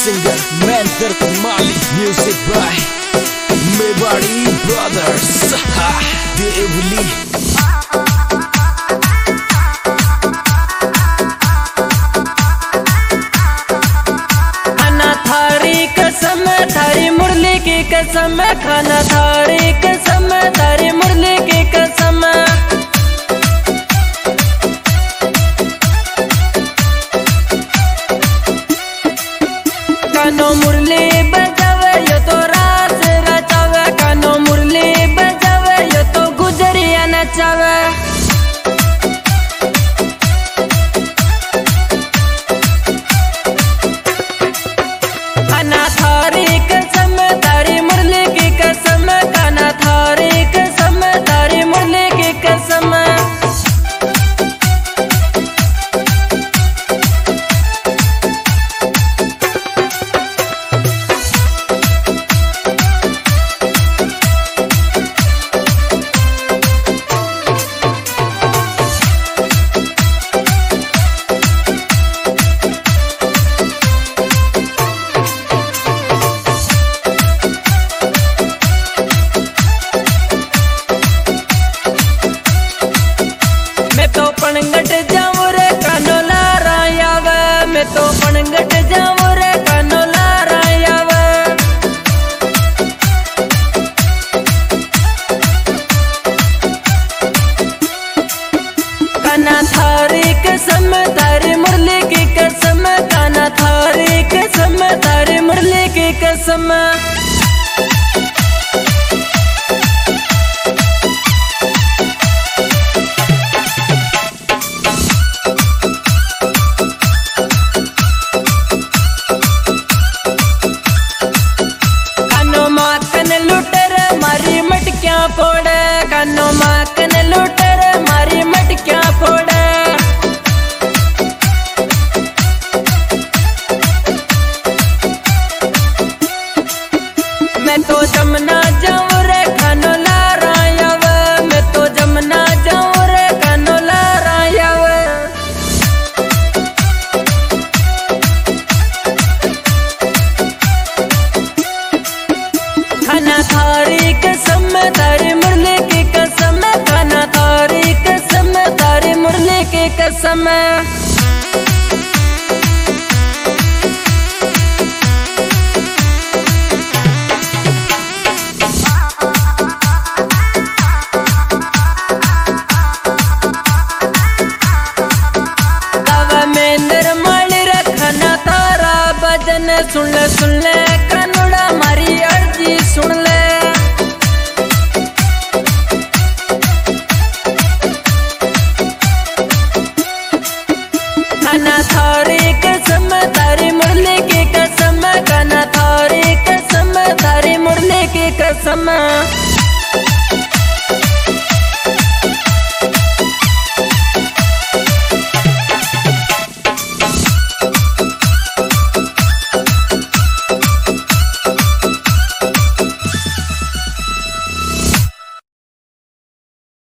singer Mentor Kamali, music by Mewari Brothers. Deeply. थारी मुरली की कसम, खाना थारी कसम, थारी मुरली की कसम। कानो मुरली बजावे यो तो रास रचावे, कानो मुरली बजावे यो तो गुजरिया नचावे। पणगट जाऊं रे कानो लारा आवे, मैं तो पणगट जाऊं रे कानो लारा आवे। काना थारी कसम, थारी मुरली की कसम, काना थारी कसम, थारी मुरली की कसम। फोड़े कानो माकन लुटर मारी मटकियां फोड़े। मैं तो जमुना जाऊं रे कानो लारा आवे, मैं तो जमुना जाऊं रे कानो लारा आवे। खाना थारी कसम, थारी मुरली की कसम, खाना थारी कसम, थारी मुरली की कसम। सुन ले सुन ले कानूड़ा मारी अर्जी सुन ले। खाना थारी कसम, थारी मुरली की कसम, खाना थारी कसम, थारी मुरली की कसम।